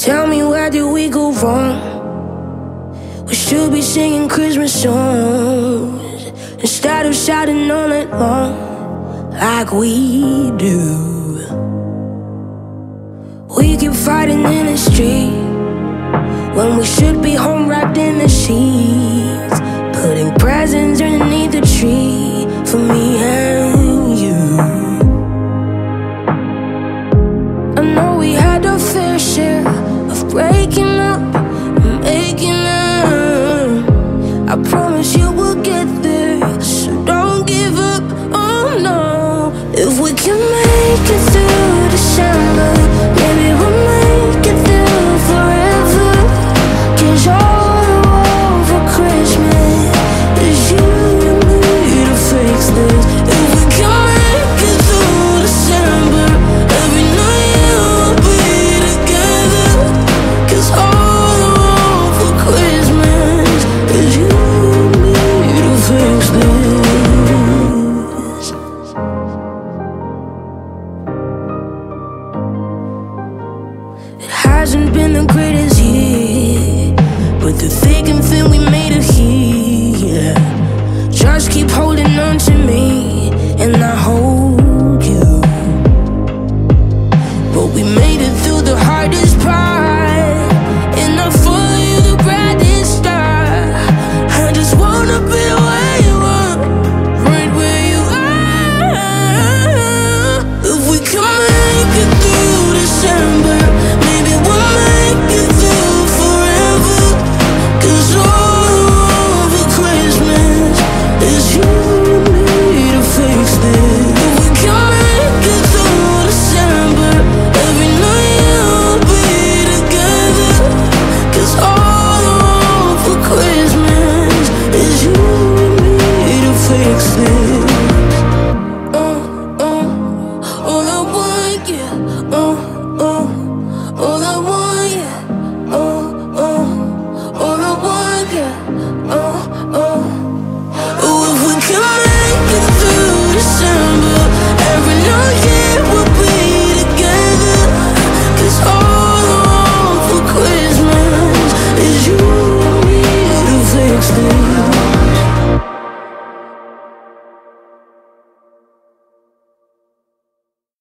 Tell me, where did we go wrong? We should be singing Christmas songs instead of shouting all night long like we do. We keep fighting in the street when we should be home wrapped in the sheets, putting presents underneath the tree for me and you. I know we had our fair share of breaking up and making up. I promise you we'll get there, so don't give up, oh no. If we can make it